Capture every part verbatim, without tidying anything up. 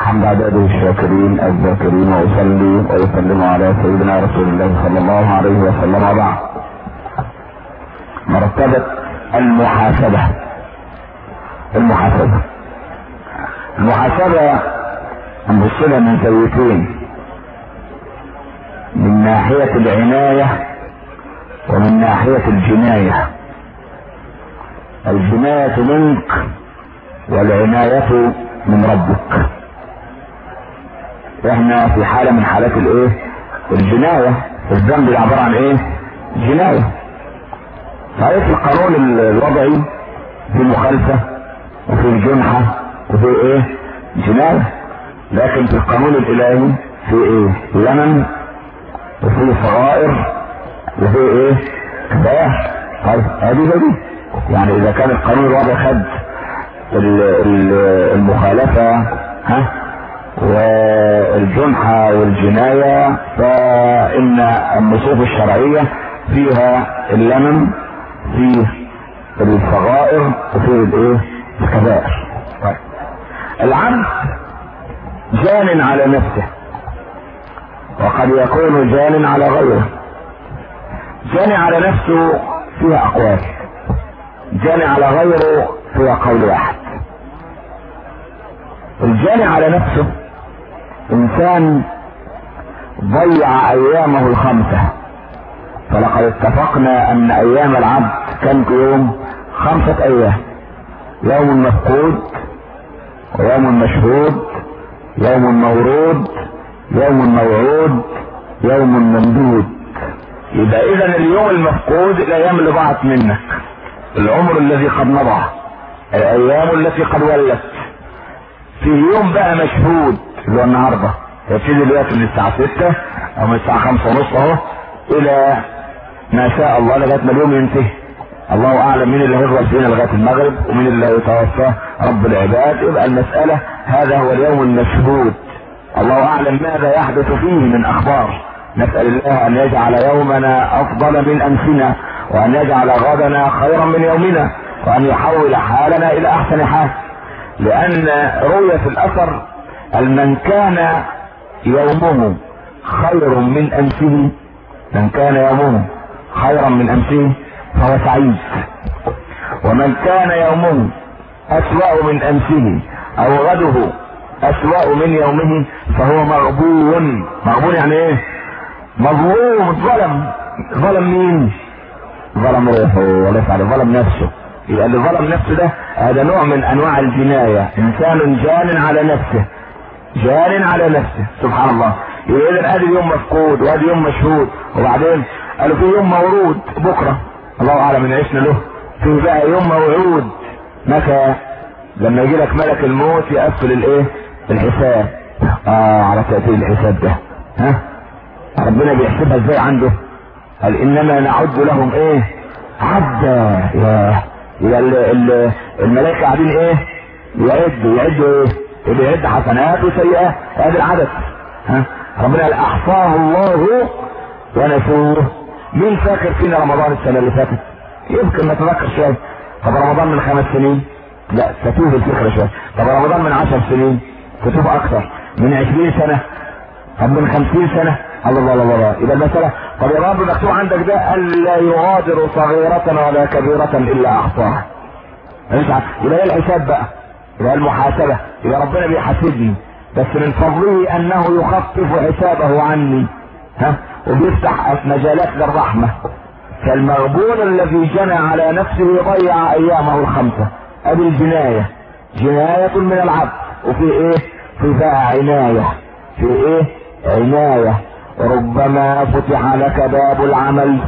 حمد عباده الشاكرين الذاكرين، واصلي ويسلم على سيدنا رسول الله صلى الله عليه وسلم. وبعد، مرتبة المحاسبة. المحاسبة المحاسبة نبص لها من زاويتين، من ناحية العناية ومن ناحية الجناية. الجناية منك والعناية من ربك. احنا في حالة من حالات الايه؟ الجناية. الذنب اللي عبارة عن ايه؟ جناية. صحيح في القانون الوضعي في مخالفة وفي الجنحة وفي ايه؟ جناية، لكن في القانون الالهي في ايه؟ لمن وفي صغائر وفي ايه؟ كبائر. طيب هذه دي يعني اذا كان القانون الوضعي خد المخالفة ها والجنحة والجناية، فإن النصوص الشرعية فيها اللمم، فيه الصغائر وفيه الايه؟ الكبائر. طيب العبد جان على نفسه وقد يكون جان على غيره. جان على نفسه فيها اقوال، جان على غيره فيها قول واحد. الجاني على نفسه انسان ضيع ايامه الخمسة، فلقد اتفقنا ان ايام العبد كم يوم؟ خمسة ايام. يوم مفقود، ويوم مشهود، يوم مورود، يوم موعود، يوم ممدود. يبقى اذا اليوم المفقود الايام اللي ضاعت منك، العمر الذي قد مضى، الايام التي قد ولت. في يوم بقى مشهود اللي هو النهارده، يبتدي دلوقتي من الساعه ستة او من الساعه خمسة ونص اهو الى ما شاء الله لغايه ما اليوم ينتهي. الله اعلم مين اللي هيفضل فينا لغايه المغرب ومين اللي هيتوفاه رب العباد. يبقى المساله هذا هو اليوم المشهود، الله اعلم ماذا يحدث فيه من اخبار. نسال الله ان يجعل يومنا افضل من امسنا، وان يجعل غدنا خيرا من يومنا، وان يحول حالنا الى احسن حال. لان رؤية الاثر من كان يومه خير من امسه، من كان يومه خيرا من امسه فهو سعيد، ومن كان يومه اسوأ من امسه او غده اسوأ من يومه فهو مغبون. مغبون يعني ايه؟ مظلوم، ظلم. ظلم مين؟ ظلم روحه وليس عليه، ظلم نفسه. يبقى اللي ظلم نفسه ده هذا نوع من انواع الجناية. انسان جان على نفسه، جان على نفسه، سبحان الله. يبقى اذا ادي يوم مفقود وادي يوم مشهود، وبعدين قالوا في يوم مورود بكرة، الله اعلم ان عشنا له. في بقى يوم موعود، متى؟ لما يجي لك ملك الموت يقفل الايه؟ الحساب. اه على تأثير الحساب ده، ها ربنا بيحسبها ازاي عنده؟ قال انما نعد لهم ايه؟ عدا. يا يبقى الملائكة قاعدين ايه؟ يعدوا يعدوا ايه؟ اللي يعد حسنات وسيئات، هذا العدد. ها ربنا قال احصاه الله ونسوه. مين فاكر فينا رمضان السنة اللي فاتت؟ يمكن نتذكر شوية. طب رمضان من خمس سنين؟ لا تتوه الفكرة شوية. طب رمضان من عشر سنين؟ تتوه اكثر. من عشرين سنة؟ طب من خمسين سنة؟ الله الله الله. يبقى المسألة طب يا رب مكتوب عندك ده الا يغادر صغيرة ولا كبيرة الا احصاها. يبقى الحساب بقى، يبقى المحاسبة، يبقى ربنا بيحاسبني بس من فضله انه يخفف حسابه عني، ها وبيفتح مجالات للرحمة. فالمغبون الذي جنى على نفسه ضيع ايامه الخمسة. ادي الجناية، جناية من العبد. وفي ايه؟ في بقى عناية، في ايه؟ عناية. ربما فتح لك باب العمل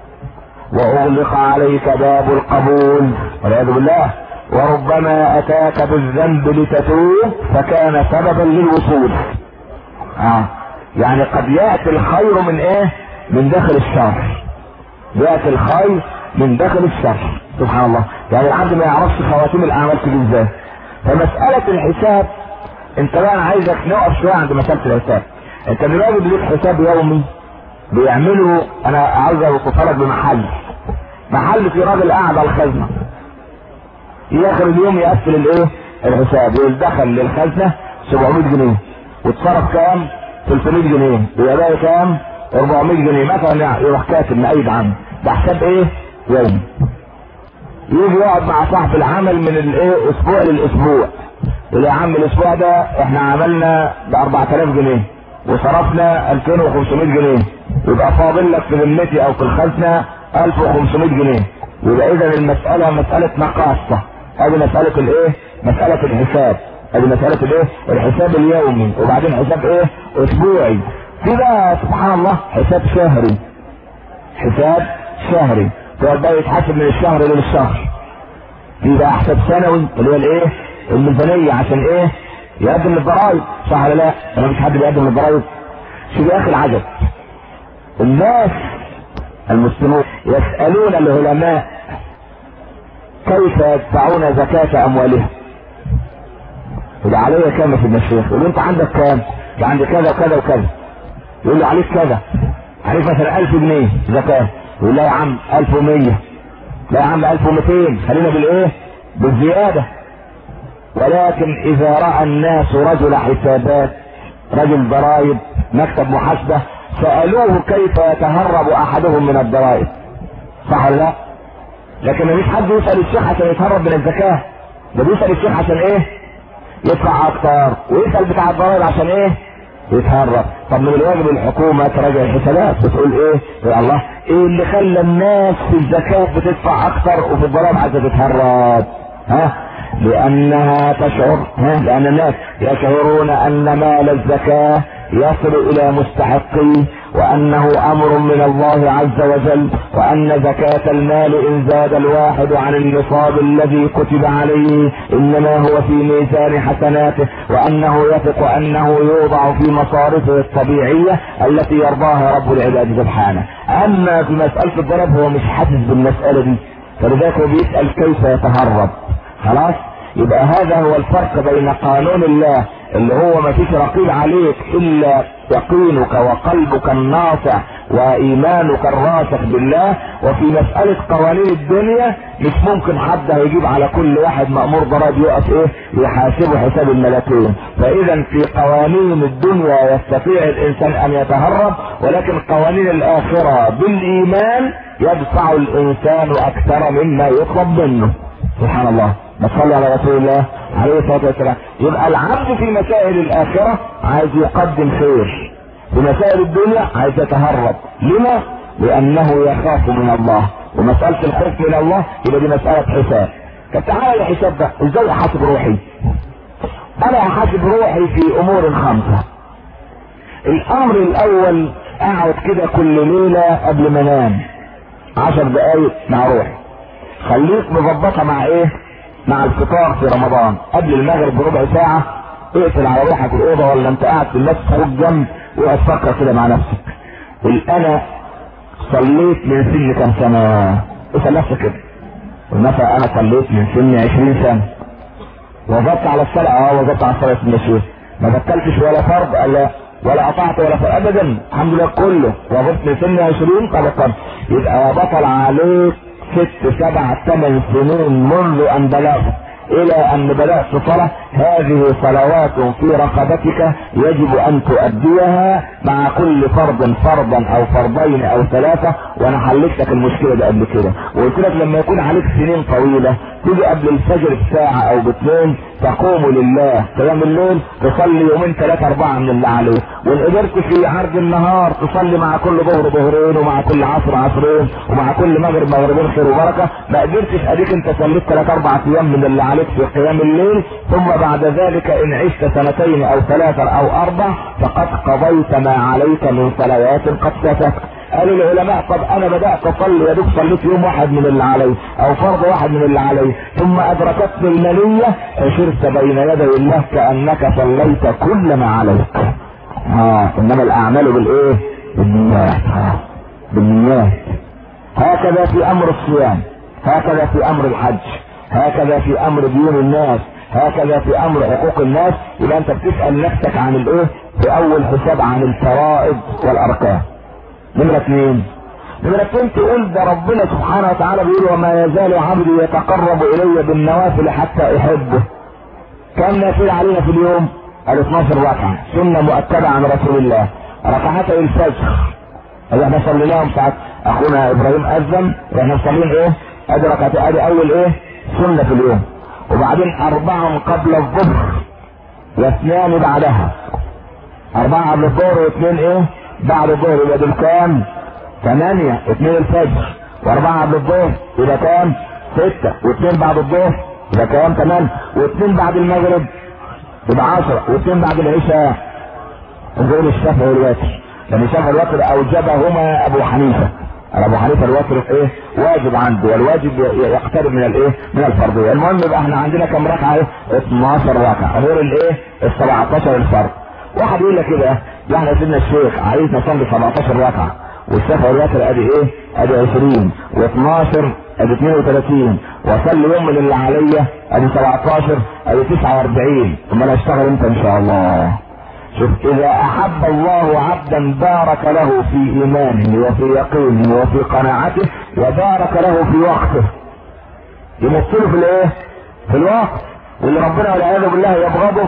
واغلق عليك باب القبول والعياذ بالله، وربما اتاك بالذنب لتتوب فكان سببا للوصول. اه يعني قد ياتي الخير من ايه؟ من داخل الشر. ياتي الخير من داخل الشر، سبحان الله. يعني العبد ما يعرفش خواتيم الاعمال تيجي ازاي. فمسألة الحساب، انت بقى انا عايزك نقف شوية عند مسألة الحساب. انت دلوقتي ليك حساب يومي بيعملوا، انا عاوز اوصفها لك بمحل محل في راجل قاعد على الخزنه، اخر اليوم يقفل الايه؟ الحساب، يدخل للخزنه سبعمائة جنيه، وتصرف كام؟ ثلاثمائة جنيه، يبقى باقي كام؟ أربعمائة جنيه مثلا. يعني يروح كاتب مقيد عنه ده حساب ايه؟ يوم. يجي يقعد مع صاحب العمل من الايه اسبوع للاسبوع، يقول يا عم الاسبوع ده احنا عملنا ب أربعة آلاف جنيه وصرفنا ألفين وخمسمائة جنيه، يبقى فاضل لك في ذمتي او في الخزنه ألف وخمسمائة جنيه. يبقى اذا المساله مساله نقاصه. هذه مساله الايه؟ مساله الحساب. هذه مساله الايه؟ الحساب اليومي. وبعدين حساب ايه؟ اسبوعي. في بقى سبحان الله حساب شهري. حساب شهري تقعد بقى يتحسب من الشهر للشهر. في بقى حساب سنوي اللي هو الايه؟ الميزانيه، عشان ايه؟ يقدم للضرائب، صح ولا لا؟ انا مش حد بيقدم للضرائب. شوف يا اخي العجب، الناس المسلمون يسالون العلماء كيف يدفعون زكاه اموالهم. يبقى عليا كام في الشيخ؟ يقول له انت عندك كام؟ عندي كذا وكذا وكذا. يقول له عليك كذا، عليك مثلا ألف جنيه زكاه. يقول لا يا عم ألف ومية، لا يا عم ألف ومئتين، خلينا بالايه؟ بالزياده. ولكن اذا راى الناس رجل حسابات، رجل ضرائب، مكتب محاسبه، سالوه كيف يتهرب احدهم من الضرائب، صح ولا لا؟ لكن مفيش حد يسال الشيخ عشان يتهرب من الزكاه، ده بيسال الشيخ عشان ايه؟ يدفع اكتر، ويسال بتاع الضرائب عشان ايه؟ يتهرب. طب من الواجب الحكومه تراجع الحسابات بتقول ايه؟ يا الله ايه اللي خلى الناس في الزكاه بتدفع اكتر وفي الضرائب عايزه تتهرب؟ ها؟ لانها تشعر، ها؟ لان الناس يشعرون ان مال الزكاه يصل الى مستحقيه، وانه امر من الله عز وجل، وان زكاة المال ان زاد الواحد عن النصاب الذي كتب عليه انما هو في ميزان حسناته، وانه يثق انه يوضع في مصارفه الطبيعية التي يرضاها رب العباد سبحانه. اما في مسألة الضرب هو مش حاسس بالمسألة دي، فلذلك هو بيسأل كيف يتهرب. خلاص؟ يبقى هذا هو الفرق بين قانون الله اللي هو ما فيش رقيب عليك الا يقينك وقلبك الناصع وايمانك الراسخ بالله، وفي مسألة قوانين الدنيا مش ممكن حد هيجيب على كل واحد مأمور ضرائب يقف ايه يحاسبه حساب الملكين. فاذا في قوانين الدنيا يستطيع الانسان ان يتهرب، ولكن قوانين الاخرة بالايمان يدفع الانسان اكثر مما يطلب منه. سبحان الله، نصلي على رسول الله عليه الصلاة والسلام. يبقى العبد في مسائل الاخرة عايز يقدم خير، في مسائل الدنيا عايز يتهرب. لما؟ لانه يخاف من الله، ومسألة الخوف من الله يبقى دي مسألة حساب. طب تعالى الحساب ده ازاي احاسب روحي؟ انا احاسب روحي في امور خمسة. الامر الاول اقعد كده كل ليلة قبل ما انام عشر دقايق مع روحي. خليك مظبطة مع ايه؟ مع الفطار في رمضان قبل المغرب بربع ساعة. اقفل على روحك الاوضة ولا انت قاعد في المسجد خروج جنب واقعد فكر كده مع نفسك. قل انا صليت من سن كام سنة؟ اسأل نفسك كده. مثلا انا صليت من سن عشرين سنة. وظبطت على الصلاة؟ اه وظبطت على الصلاة يا شيخ. ما بطلتش ولا فرض الا ولا قطعت ولا فرض ابدا، الحمد لله كله. وظبطت من سن عشرين فبطلت. يبقى بطل عليك ست سبع ثمان سنين منذ ان بلغت الى ان بدأت صلاة. هذه صلوات في رقبتك يجب ان تؤديها مع كل فرض فرضا او فرضين او ثلاثة. وانا حلت لك المشكلة دي قبل كده وقلت لك لما يكون عليك سنين طويلة تيجي قبل الفجر بساعة او باثنين تقوم لله قيام الليل تصلي يومين ثلاثة اربعة من اللي عليك. وان قدرت في عرض النهار تصلي مع كل ظهر ظهرين ومع كل عصر عصرين ومع كل مغرب مغربين خير وبركة. ما قدرتش اديك انت صليت ثلاثة اربعة ايام من اللي عليك في قيام الليل، ثم بعد ذلك ان عشت سنتين او ثلاثة او اربع فقد قضيت ما عليك من صلوات قد فاتت. قالوا العلماء طب انا بدأت اصلي يا دوب صليت يوم واحد من اللي علي او فرض واحد من اللي علي ثم ادركتني المنية عشرت بين يدي الله كأنك صليت كل ما عليك. اه انما الاعمال بالايه؟ بالنيات. اه بالنيات. هكذا في امر الصيام، هكذا في امر الحج، هكذا في امر ديون الناس، هكذا في امر حقوق الناس. يبقى انت بتسأل نفسك عن الايه؟ في اول حساب عن الفرائض والاركان. نمرة اثنين، نمرة اثنين تقول ده ربنا سبحانه وتعالى بيقول وما يزال عبدي يتقرب الي بالنوافل حتى احبه. كم نافل علينا في اليوم؟ ال اثناشر ركعة سنة مؤكدة عن رسول الله. ركعتي الفجر اللي احنا صليناهم ساعة اخونا ابراهيم اذن واحنا صلين ايه؟ ادي ركعتي، ادي اول ايه؟ سنة في اليوم. وبعدين اربعة قبل الظهر واثنان بعدها. اربعة قبل الظهر واثنين ايه؟ بعد الظهر. يبقى دول كام؟ ثمانية. اثنين الفجر واربعة قبل الظهر يبقى كام؟ ستة. واثنين بعد الظهر يبقى كام؟ ثمانية. واثنين بعد المغرب يبقى عشرة. واثنين بعد العشاء نقول الشفع والوتر، لان الشفع والوتر اوجبهما ابو حنيفة. ابو حنيفة الوتر ايه؟ واجب عنده، والواجب يقترب من الايه؟ من الفرضية. المهم يبقى احنا عندنا كم ركعة ايه؟ اثناشر ركعة غير الايه؟ ال سبعتاشر الفرض. واحد يقول لك كده يعني يا سيدنا الشيخ عايز نصلي سبعتاشر ركعة والشفع والوتر ادي ايه؟ ادي عشرين واثناشر ادي اثنين وثلاثين واصلي يوم من اللي عليا ادي سبعتاشر ادي تسعة واربعين. امال اشتغل انت ان شاء الله. شوف، اذا احب الله عبدا بارك له في ايمانه وفي يقينه وفي قناعته وبارك له في وقته. يمثله في الايه؟ في الوقت. واللي ربنا والعياذ بالله يبغضه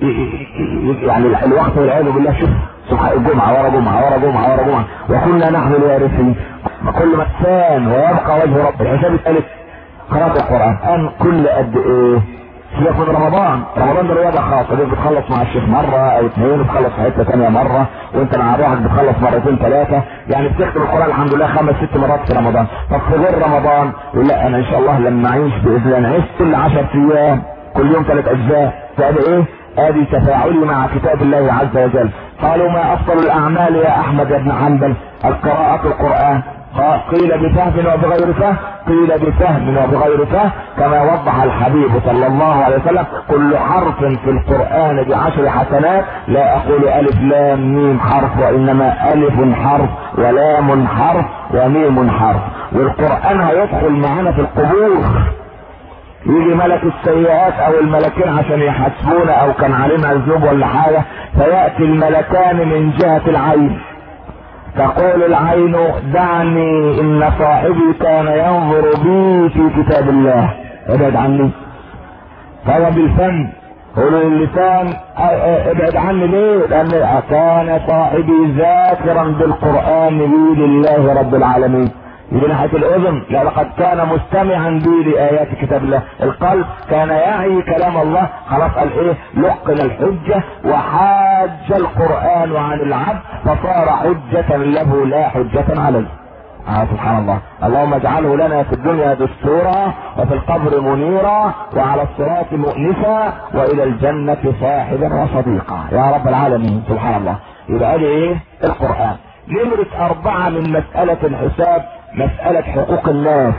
يعني الوقت والعياذ بالله. شوف سبحان الجمعة ورا جمعة ورا جمعة ورا جمعة وكنا نحن الوارثين. كل ما كان ويبقى وجه رب. الحساب الثالث قراءة القرآن الآن كل قد ايه؟ سيبك من رمضان. رمضان ده رياضة خاصة، دي بتخلص مع الشيخ مرة او اثنين، بتخلص في حتة ثانية مرة، وانت مع روحك بتخلص مرتين ثلاثة، يعني بتختم القرآن الحمد لله خمس ست مرات في رمضان. طب في غير رمضان يقول لا انا ان شاء الله لما اعيش باذن الله نعيش كل عشر ايام كل يوم ثلاث اجزاء. فهذا ايه؟ ادي تفاعلي مع كتاب الله عز وجل. قالوا ما افضل الاعمال يا احمد بن حنبل؟ القراءة القرآن. قيل بفهم وبغير فهم، قيل بفهم وبغير فهم، كما وضح الحبيب صلى الله عليه وسلم كل حرف في القرآن بعشر حسنات. لا اقول الف لام ميم حرف، وانما الف حرف ولام حرف وميم حرف. والقرآن هيدخل معنا في القبور، يجي ملك السيئات او الملكين عشان يحاسبونا او كان علينا ذنوب ولا حاجة، فيأتي الملكان من جهة العين. تقول العين دعني ان صاحبي كان ينظر بي في كتاب الله ابعد عني. فهو بالفم قولوا للسان ابعد عني ليه؟ لان كان صاحبي ذاكرا بالقرآن بي لله رب العالمين. يجي ناحية الاذن لا لقد كان مستمعا بي لايات كتاب الله. القلب كان يعي كلام الله. خلاص قال ايه؟ لقن الحجة وحاج القرآن عن العبد فصار حجة له لا حجة عليه. آه سبحان الله. اللهم اجعله لنا في الدنيا دستورا وفي القبر منيرا وعلى الصراط مؤنسا والى الجنة صاحبا وصديقا يا رب العالمين. سبحان الله. يبقى لي ايه؟ القرآن. نمرة اربعة من مسألة الحساب مسألة حقوق الناس.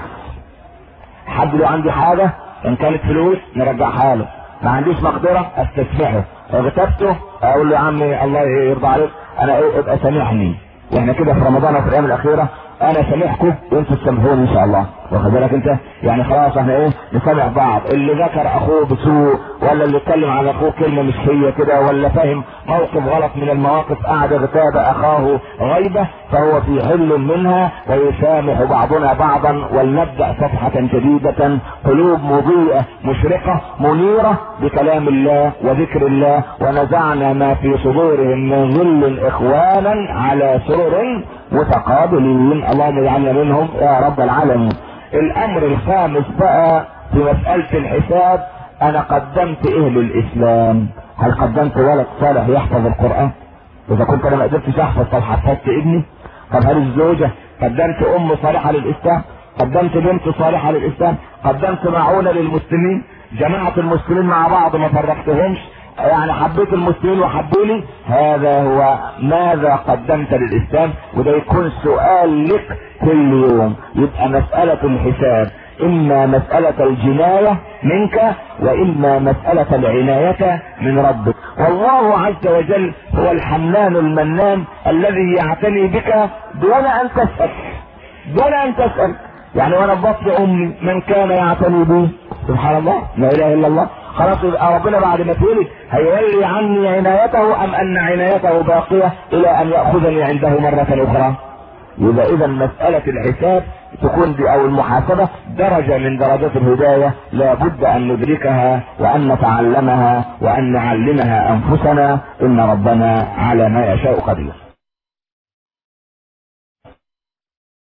حد له عندي حاجة ان كانت فلوس نرجعها له، ما عنديش مقدرة استسمحه، اغتبته اقول له يا عمي الله يرضى عليك انا ايه ابقى سامحني. واحنا كده في رمضان وفي الايام الاخيرة انا سامحكم وانتوا تسامحوني ان شاء الله. واخد بالك انت؟ يعني خلاص احنا ايه نسامح بعض. اللي ذكر اخوه بسوء ولا اللي اتكلم على اخوه كلمة مش هي كده ولا فاهم موقف غلط من المواقف قعد اغتاب اخاه غيبة فهو في حل منها ويسامح بعضنا بعضا ولنبدأ صفحة جديدة قلوب مضيئة مشرقة منيرة بكلام الله وذكر الله. ونزعنا ما في صدورهم من ظل اخوانا على سرر متقابلين. اللهم اجعلنا منهم يا رب العالمين. الامر الخامس بقى في مسألة الحساب، انا قدمت ايه للاسلام؟ هل قدمت ولد صالح يحفظ القرآن؟ اذا كنت انا ما قدرتش احفظ طب حفظت ابني؟ طب هل الزوجة قدمت ام صالحة للاسلام؟ قدمت بنت صالحة للاسلام؟ قدمت معونة للمسلمين؟ جماعة المسلمين مع بعض ما فرقتهمش؟ يعني حبيت المسلمين وحبوني؟ هذا هو ماذا قدمت للاسلام. وده يكون سؤال لك كل يوم. يبقى مسألة الحساب اما مسألة الجناية منك واما مسألة العناية من ربك. والله عز وجل هو الحنان المنان الذي يعتني بك دون ان تسأل دون ان تسأل. يعني وانا بطل امي من كان يعتني بي سبحان الله لا اله الا الله. خلاص يبقى ربنا بعد ما تولد هيولي عني عنايته ام ان عنايته باقية الى ان يأخذني عنده مرة اخرى؟ يبقى اذا مسألة الحساب تكون دي او المحاسبة درجة من درجات الهداية لا بد ان ندركها وان نتعلمها وان نعلمها انفسنا. ان ربنا على ما يشاء قدير.